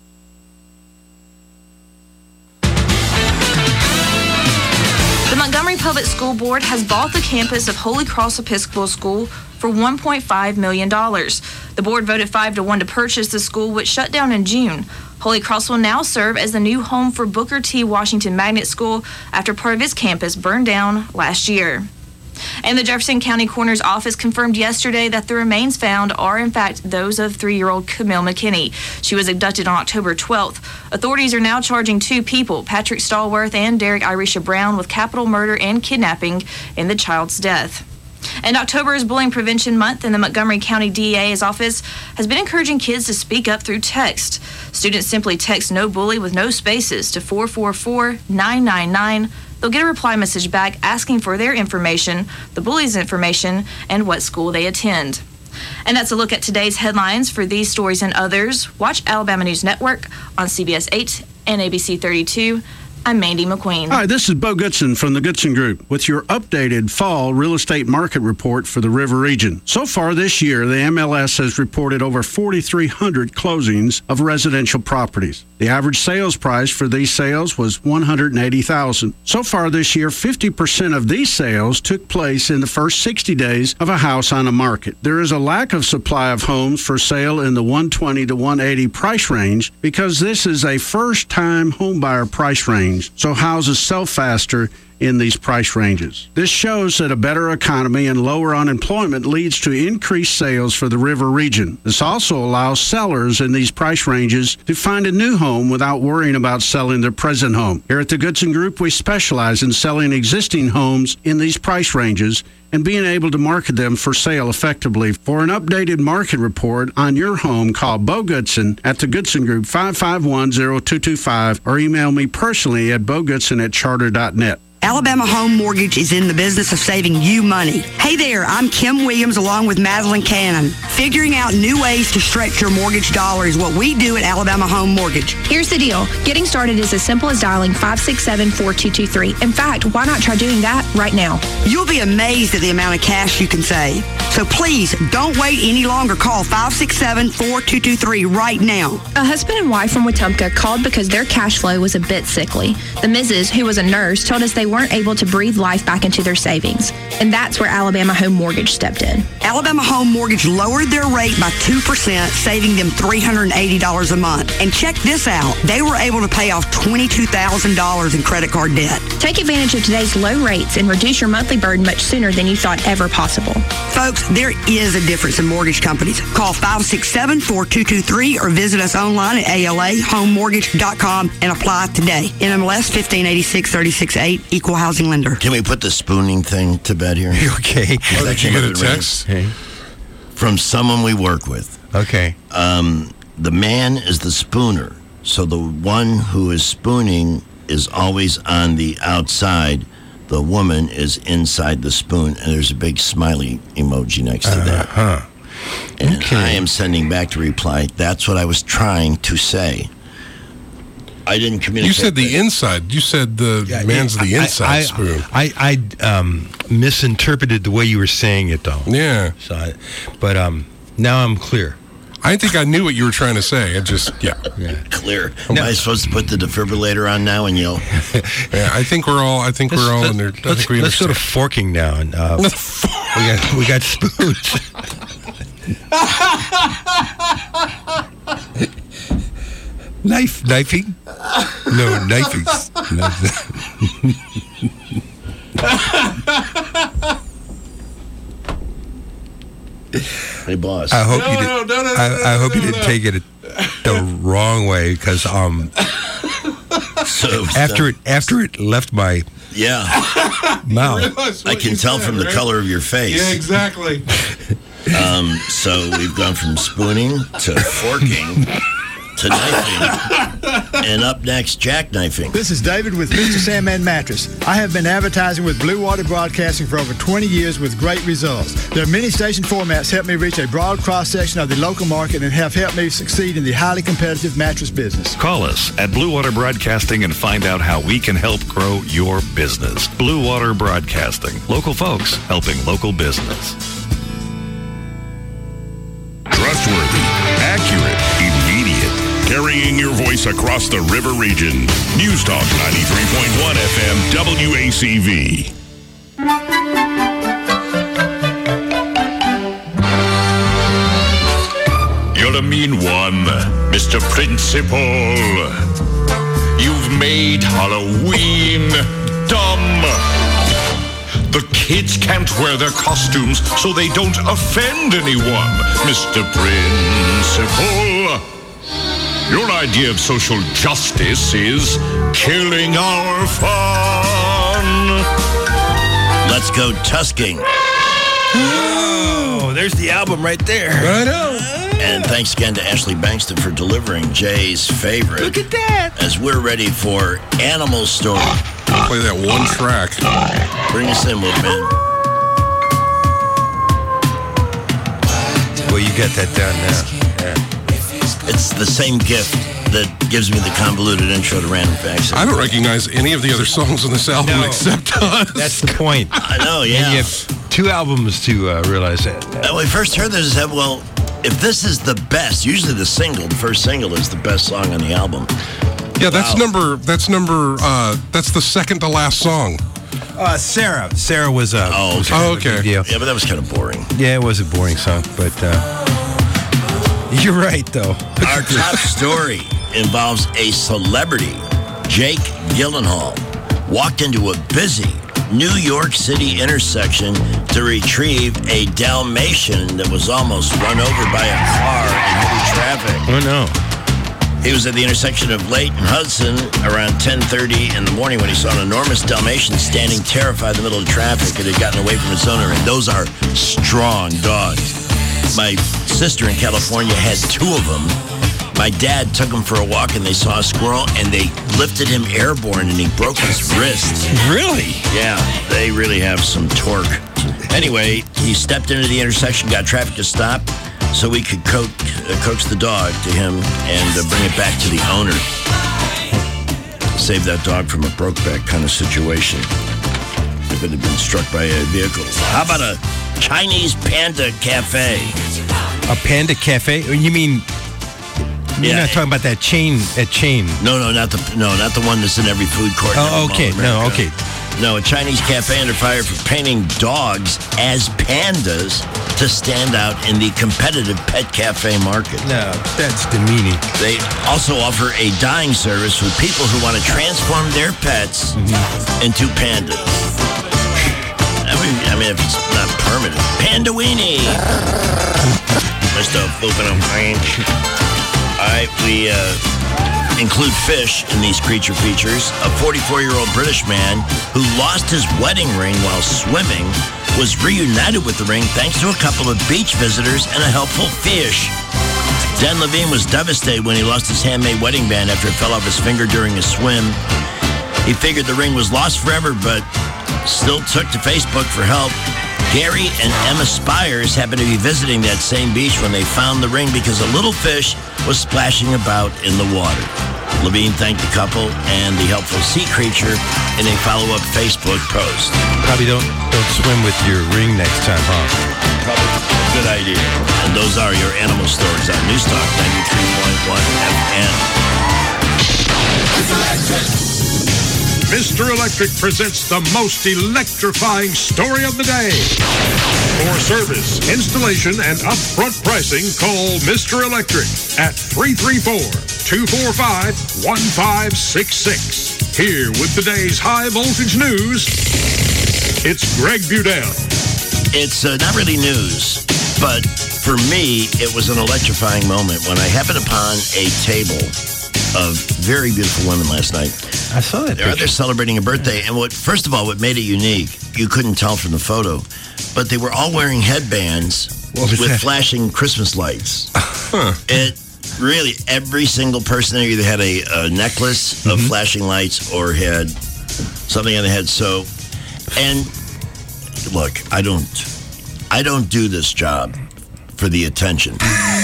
Montgomery Public School Board has bought the campus of Holy Cross Episcopal School for $1.5 million. The board voted 5-1 to purchase the school, which shut down in June. Holy Cross will now serve as the new home for Booker T. Washington Magnet School after part of its campus burned down last year. And the Jefferson County Coroner's Office confirmed yesterday that the remains found are, in fact, those of 3-year-old Camille McKinney. She was abducted on October 12th. Authorities are now charging 2 people, Patrick Stallworth and Derek Irisha Brown, with capital murder and kidnapping in the child's death. And October is Bullying Prevention Month, and the Montgomery County DA's office has been encouraging kids to speak up through text. Students simply text "no bully" with no spaces to 444-999. They'll get a reply message back asking for their information, the bully's information, and what school they attend. And that's a look at today's headlines. For these stories and others, watch Alabama News Network on CBS 8 and ABC 32. I'm Mandy McQueen. Hi, this is Bo Goodson from the Goodson Group with your updated fall real estate market report for the River region. So far this year, the MLS has reported over 4,300 closings of residential properties. The average sales price for these sales was $180,000. So far this year, 50% of these sales took place in the first 60 days of a house on the market. There is a lack of supply of homes for sale in the 120 to 180 price range because this is a first-time homebuyer price range, so houses sell faster in these price ranges. This shows that a better economy and lower unemployment leads to increased sales for the river region. This also allows sellers in these price ranges to find a new home without worrying about selling their present home. Here at the Goodson Group, we specialize in selling existing homes in these price ranges and being able to market them for sale effectively. For an updated market report on your home, call Bo Goodson at the Goodson Group, 551-0225, or email me personally at bogoodson@charter.net. Alabama Home Mortgage is in the business of saving you money. Hey there, I'm Kim Williams along with Madeline Cannon. Figuring out new ways to stretch your mortgage dollar is what we do at Alabama Home Mortgage. Here's the deal. Getting started is as simple as dialing 567-4223. In fact, why not try doing that right now? You'll be amazed at the amount of cash you can save. So please, don't wait any longer. Call 567-4223 right now. A husband and wife from Wetumpka called because their cash flow was a bit sickly. The Mrs., who was a nurse, told us they weren't able to breathe life back into their savings. And that's where Alabama Home Mortgage stepped in. Alabama Home Mortgage lowered their rate by 2%, saving them $380 a month. And check this out. They were able to pay off $22,000 in credit card debt. Take advantage of today's low rates and reduce your monthly burden much sooner than you thought ever possible. Folks, there is a difference in mortgage companies. Call 567-4223 or visit us online at alahomemortgage.com and apply today. NMLS 1586-36-8, Equal Housing Lender. Can we put the spooning thing to bed here? Okay. Did you get a text? From someone we work with. Okay. The man is the spooner. So the one who is spooning is always on the outside. The woman is inside the spoon, and there's a big smiley emoji next to that. And I am sending back to reply, that's what I was trying to say. I didn't communicate. You said the inside. You said the man's the inside spoon. I misinterpreted the way you were saying it, though. Yeah. So, but now I'm clear. I think I knew what you were trying to say. It just, Clear. Am I supposed to put the defibrillator on now and yell? Yeah, I think we're all in there. Let's go to forking now. And we got spoons. Knifing? No, knifing. Hey, boss. I hope I hope you didn't take it the wrong way, because after it left my mouth, I can tell from the color of your face. Yeah, exactly. So we've gone from spooning to forking to knifing, and up next, jackknifing. This is David with Mr. Sandman Mattress. I have been advertising with Blue Water Broadcasting for over 20 years with great results. Their many station formats help me reach a broad cross-section of the local market and have helped me succeed in the highly competitive mattress business. Call us at Blue Water Broadcasting and find out how we can help grow your business. Blue Water Broadcasting. Local folks helping local business. Trustworthy, accurate, immediate. Carrying your voice across the river region. News Talk 93.1 FM WACV. You're a mean one, Mr. Principal. You've made Halloween dumb. The kids can't wear their costumes so they don't offend anyone, Mr. Principal. Your idea of social justice is killing our fun. Let's go tusking. Oh, there's the album right there. I know. And thanks again to Ashley Bankston for delivering Jay's favorite. Look at that. As we're ready for Animal Story. Play that one track. Bring us in, Wolfman. Well, you got that down now. Yeah. It's the same gift that gives me the convoluted intro to Random Facts. I don't recognize any of the other songs on this album except us. That's the point. I know, yeah. And you have two albums to realize that. When we first heard this, I said, well, if this is the best, usually the first single is the best song on the album. Yeah, that's the second to last song. Sarah. Sarah was was okay. Yeah, but that was kind of boring. Yeah, it was a boring song, but you're right, though. Our top story involves a celebrity, Jake Gyllenhaal, walked into a busy New York City intersection to retrieve a Dalmatian that was almost run over by a car in heavy traffic. Oh, no. He was at the intersection of Lake and Hudson around 10:30 in the morning when he saw an enormous Dalmatian standing terrified in the middle of traffic. It had gotten away from its owner, and those are strong dogs. My sister in California had 2 of them. My dad took him for a walk, and they saw a squirrel, and they lifted him airborne, and he broke his wrist. Really? Yeah, they really have some torque. Anyway, he stepped into the intersection, got traffic to stop, so we could coax the dog to him and bring it back to the owner. Save that dog from a brokeback kind of situation if it had been struck by a vehicle. How about a Chinese Panda Cafe? A Panda Cafe? You mean... You're not talking about that chain. No, not the one that's in every food court. Oh, okay. No, okay. No, a Chinese cafe under fire for painting dogs as pandas to stand out in the competitive pet cafe market. No, that's demeaning. They also offer a dyeing service with people who want to transform their pets into pandas. I mean, if it's not permanent. Pandaweenie! Mr. Flippin' and French. All right, we include fish in these creature features. A 44-year-old British man who lost his wedding ring while swimming was reunited with the ring thanks to a couple of beach visitors and a helpful fish. Dan Levine was devastated when he lost his handmade wedding band after it fell off his finger during a swim. He figured the ring was lost forever, but still took to Facebook for help. Gary and Emma Spires happened to be visiting that same beach when they found the ring because a little fish was splashing about in the water. Levine thanked the couple and the helpful sea creature in a follow-up Facebook post. Probably don't swim with your ring next time, huh? Probably a good idea. And those are your animal stories on Newstalk 93.1 FM. Mr. Electric presents the most electrifying story of the day. For service, installation, and upfront pricing, call Mr. Electric at 334-245-1566. Here with today's high voltage news, it's Greg Budell. It's not really news, but for me, it was an electrifying moment when I happened upon a table of very beautiful women last night. I saw that. They're celebrating a birthday, and what made it unique, you couldn't tell from the photo, but they were all wearing headbands with flashing Christmas lights. It really, every single person there either had a necklace of flashing lights or had something on the head. So, and look, I don't do this job for the attention.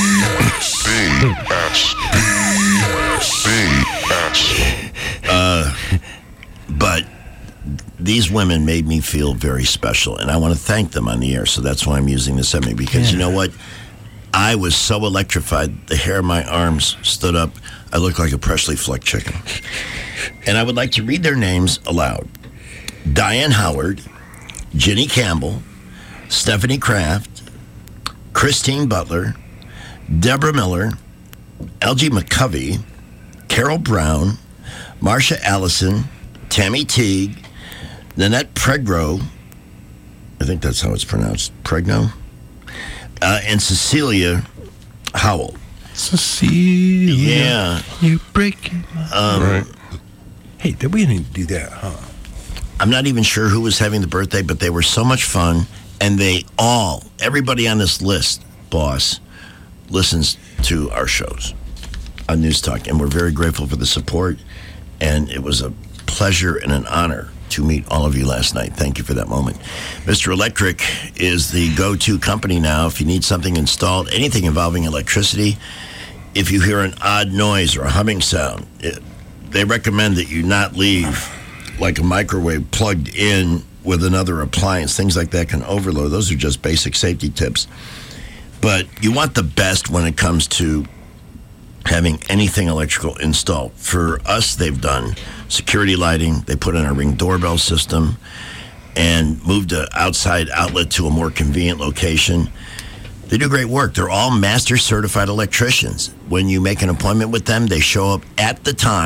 But these women made me feel very special, and I want to thank them on the air, so that's why I'm using this at me, because you know what? I was so electrified, the hair on my arms stood up. I looked like a freshly flecked chicken. And I would like to read their names aloud. Diane Howard, Ginny Campbell, Stephanie Kraft, Christine Butler, Deborah Miller, L.G. McCovey, Carol Brown, Marsha Allison, Tammy Teague, Nanette Pregno, I think that's how it's pronounced, Pregno, and Cecilia Howell. Cecilia. Yeah. You break right. Hey, we didn't do that, huh? I'm not even sure who was having the birthday, but they were so much fun, and everybody on this list, boss, listens to our shows on News Talk, and we're very grateful for the support, and it was a pleasure and an honor to meet all of you last night. Thank you for that moment. Mr. Electric is the go-to company now if you need something installed, anything involving electricity. If you hear an odd noise or a humming sound, they recommend that you not leave like a microwave plugged in with another appliance. Things like that can overload. Those are just basic safety tips. But you want the best when it comes to having anything electrical installed. For us, they've done security lighting. They put in a Ring doorbell system and moved an outside outlet to a more convenient location. They do great work. They're all master certified electricians. When you make an appointment with them, they show up at the time,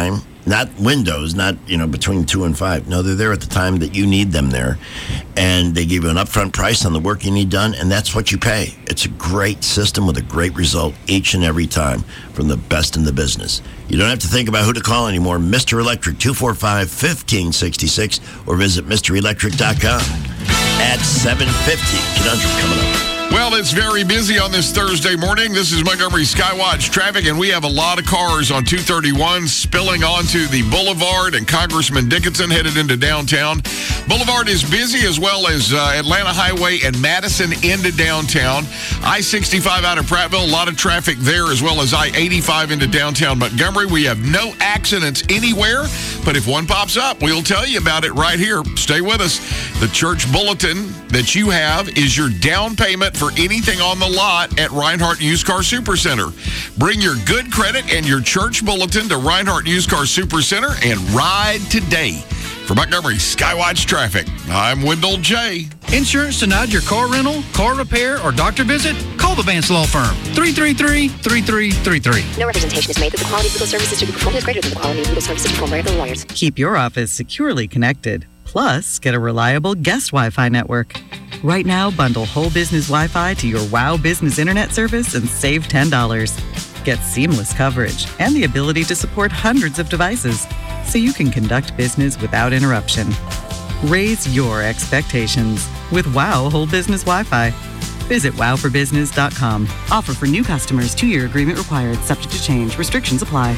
Not windows, not, between 2 and 5. No, they're there at the time that you need them there. And they give you an upfront price on the work you need done, and that's what you pay. It's a great system with a great result each and every time from the best in the business. You don't have to think about who to call anymore. Mr. Electric, 245-1566, or visit MrElectric.com. At 7:50, Conundrum coming up. Well, it's very busy on this Thursday morning. This is Montgomery Skywatch traffic, and we have a lot of cars on 231 spilling onto the Boulevard and Congressman Dickinson headed into downtown. Boulevard is busy, as well as Atlanta Highway and Madison into downtown. I-65 out of Prattville, a lot of traffic there, as well as I-85 into downtown Montgomery. We have no accidents anywhere, but if one pops up, we'll tell you about it right here. Stay with us. The church bulletin that you have is your down payment for anything on the lot at Reinhardt Used Car Supercenter. Bring your good credit and your church bulletin to Reinhardt Used Car Supercenter and ride today. For Montgomery Skywatch Traffic, I'm Wendell J. Insurance denied your car rental, car repair, or doctor visit? Call the Vance Law Firm. 333-3333. No representation is made that the quality of legal services to be performed is greater than the quality of legal services performed by other lawyers. Keep your office securely connected. Plus, get a reliable guest Wi-Fi network. Right now, bundle whole business Wi-Fi to your WOW Business Internet service and save $10. Get seamless coverage and the ability to support hundreds of devices, so you can conduct business without interruption. Raise your expectations with WOW Whole Business Wi-Fi. Visit wowforbusiness.com. Offer for new customers. 2-year agreement required. Subject to change. Restrictions apply.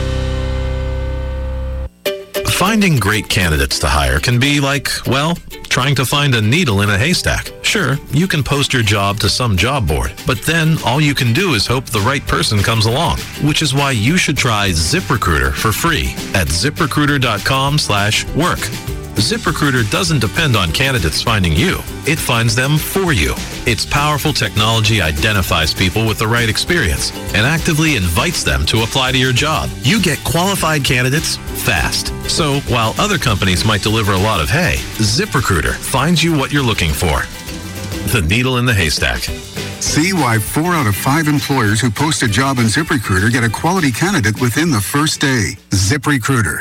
Finding great candidates to hire can be like, well, trying to find a needle in a haystack. Sure, you can post your job to some job board, but then all you can do is hope the right person comes along, which is why you should try ZipRecruiter for free at ZipRecruiter.com/work. ZipRecruiter doesn't depend on candidates finding you. It finds them for you. Its powerful technology identifies people with the right experience and actively invites them to apply to your job. You get qualified candidates fast. So while other companies might deliver a lot of hay, ZipRecruiter finds you what you're looking for. The needle in the haystack. See why 4 out of 5 employers who post a job in ZipRecruiter get a quality candidate within the first day. ZipRecruiter.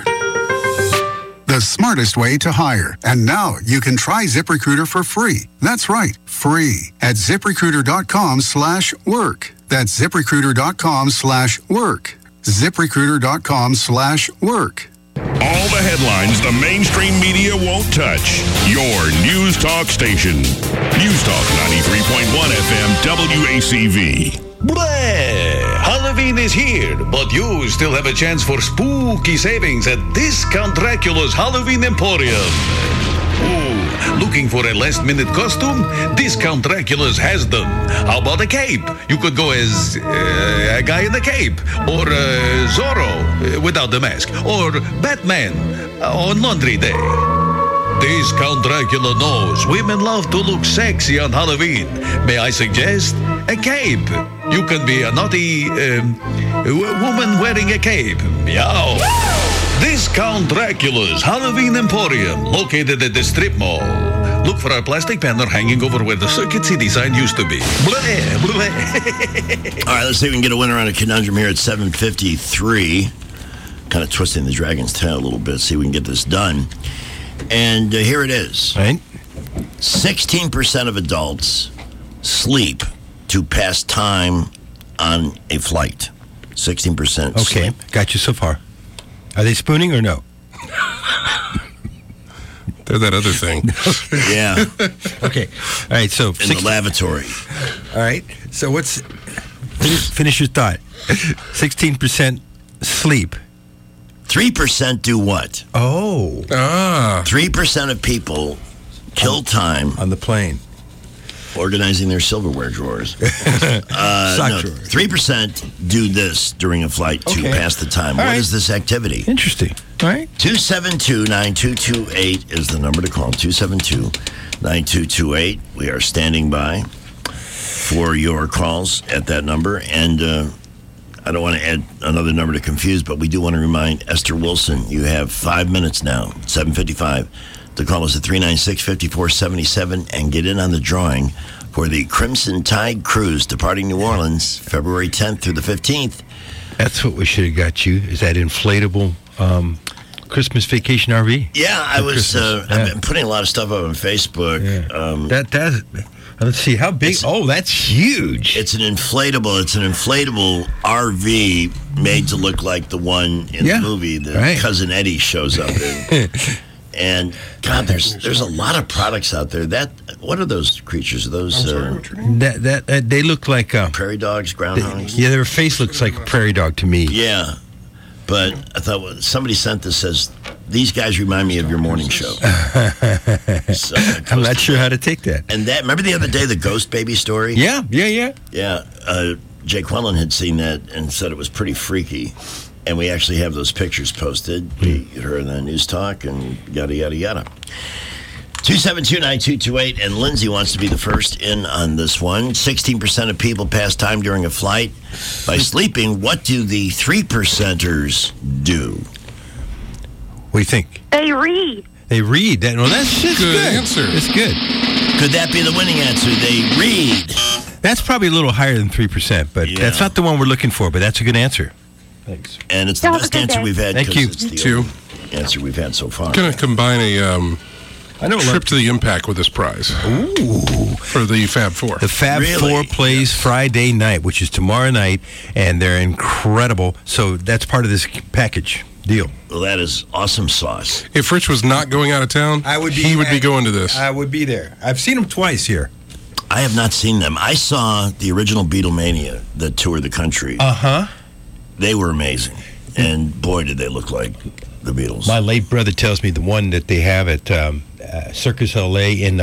The smartest way to hire. And now you can try ZipRecruiter for free. That's right, free at ZipRecruiter.com/work. That's ZipRecruiter.com/work. ZipRecruiter.com/work. All the headlines the mainstream media won't touch. Your News Talk station. News Talk 93.1 FM WACV. Bleh! Halloween is here, but you still have a chance for spooky savings at Discount Dracula's Halloween Emporium. Ooh, looking for a last-minute costume? Discount Dracula's has them. How about a cape? You could go as a guy in a cape, or Zorro without the mask, or Batman on Laundry Day. Discount Dracula knows women love to look sexy on Halloween. May I suggest a cape? You can be a naughty woman wearing a cape. Meow. Discount Dracula's Halloween Emporium, located at the Strip Mall. Look for our plastic banner hanging over where the Circuit City sign used to be. Bleh, bleh. All right, let's see if we can get a winner on a conundrum here at 7:53. Kind of twisting the dragon's tail a little bit, see if we can get this done. And here it is. Right. 16% of adults sleep to pass time on a flight. 16%. Okay, got you so far. Are they spooning or no? They're that other thing. Yeah. Okay. All right, so... In the lavatory. All right, so what's... Finish your thought. 16% sleep. 3% do what? Oh. 3% of people kill time on the plane organizing their silverware drawers. No, 3% do this during a flight to pass the time. What is this activity? Interesting. All right. 272-9228 is the number to call. 272-9228. We are standing by for your calls at that number. And I don't want to add another number to confuse, but we do want to remind Esther Wilson, you have 5 minutes now, 7:55, to call us at 396-5477 and get in on the drawing for the Crimson Tide Cruise departing New Orleans February 10th through the 15th. That's what we should have got you, is that inflatable Christmas vacation RV. Yeah, I've been putting a lot of stuff up on Facebook. Yeah. Let's see, how big? That's huge. It's an inflatable RV made to look like the one in the movie that Cousin Eddie shows up in. And God, there's a lot of products out there. What are those creatures? Are those they look like prairie dogs, groundhogs. Their face looks like a prairie dog to me. Yeah, but I thought somebody sent this says these guys remind me of your morning show. So I'm not sure how to take that. And remember the other day the ghost baby story? Yeah. Jake Quellen had seen that and said it was pretty freaky. And we actually have those pictures posted. We heard on the news talk and yada, yada, yada. 272-9228, and Lindsay wants to be the first in on this one. 16% of people pass time during a flight by sleeping. What do the 3%ers do? What do you think? They read. They read. That's good answer. That's good. Could that be the winning answer? They read. That's probably a little higher than 3%, but that's not the one we're looking for, but that's a good answer. Thanks. And it's the best answer we've had. Thank you. It's the only answer we've had so far. Going to combine a trip to the Impact with this prize. Ooh. For the Fab Four. The Fab Four plays Friday night, which is tomorrow night, and they're incredible. So that's part of this package deal. Well, that is awesome sauce. If Rich was not going out of town, he would be going to this. I would be there. I've seen them twice here. I have not seen them. I saw the original Beatlemania that toured the country. Uh-huh. They were amazing. And boy, did they look like the Beatles. My late brother tells me the one that they have at Circus LA in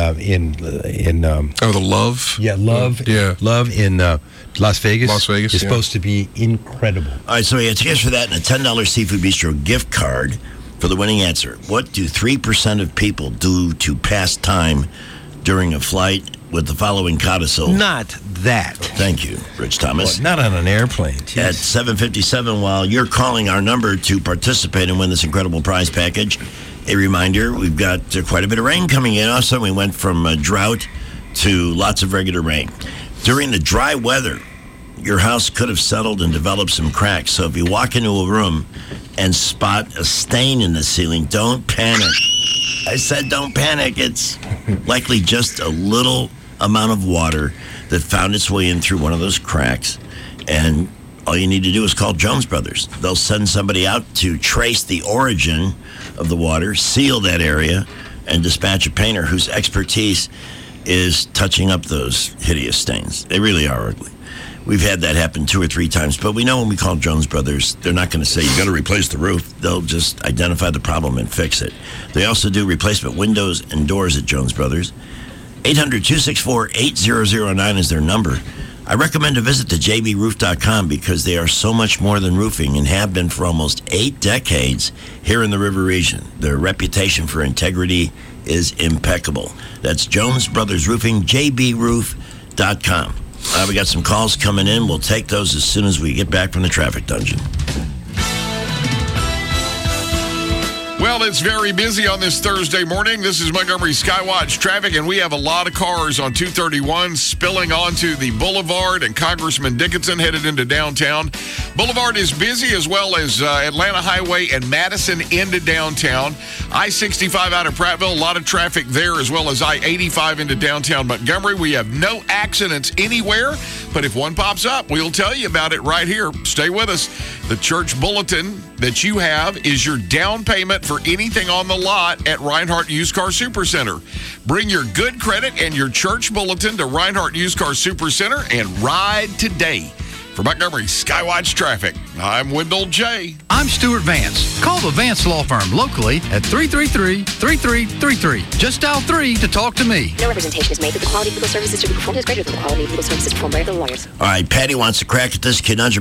the Love? Yeah, Love. Yeah. Love in Las Vegas. Las Vegas, is supposed to be incredible. All right, so we have tickets for that and a $10 Seafood Bistro gift card for the winning answer. What do 3% of people do to pass time during a flight with the following codicil? Not that. Thank you, Rich Thomas. Not on an airplane. Jeez. At 7:57, while you're calling our number to participate and win this incredible prize package, a reminder, we've got quite a bit of rain coming in. Also, we went from drought to lots of regular rain. During the dry weather, your house could have settled and developed some cracks. So if you walk into a room and spot a stain in the ceiling, don't panic. I said don't panic. It's likely just a little amount of water that found its way in through one of those cracks. And all you need to do is call Jones Brothers. They'll send somebody out to trace the origin of the water, seal that area, and dispatch a painter whose expertise is touching up those hideous stains. They really are ugly. We've had that happen 2 or 3 times, but we know when we call Jones Brothers, they're not going to say, you got to replace the roof. They'll just identify the problem and fix it. They also do replacement windows and doors at Jones Brothers. 800-264-8009 is their number. I recommend to visit the jbroof.com because they are so much more than roofing and have been for almost 8 decades here in the River Region. Their reputation for integrity is impeccable. That's Jones Brothers Roofing, jbroof.com. We got some calls coming in. We'll take those as soon as we get back from the traffic dungeon. Well, it's very busy on this Thursday morning. This is Montgomery Skywatch Traffic, and we have a lot of cars on 231 spilling onto the Boulevard and Congressman Dickinson headed into downtown. Boulevard is busy, as well as Atlanta Highway and Madison into downtown. I-65 out of Prattville, a lot of traffic there, as well as I-85 into downtown Montgomery. We have no accidents anywhere, but if one pops up, we'll tell you about it right here. Stay with us. The church bulletin that you have is your down payment for anything on the lot at Reinhardt Used Car Supercenter. Bring your good credit and your church bulletin to Reinhardt Used Car Supercenter and ride today. For Montgomery Skywatch Traffic, I'm Wendell J. I'm Stuart Vance. Call the Vance Law Firm locally at 333-3333. Just dial 3 to talk to me. No representation is made that the quality of legal services to be performed is greater than the quality of legal services performed by other lawyers. All right, Patty wants to crack at this conundrum.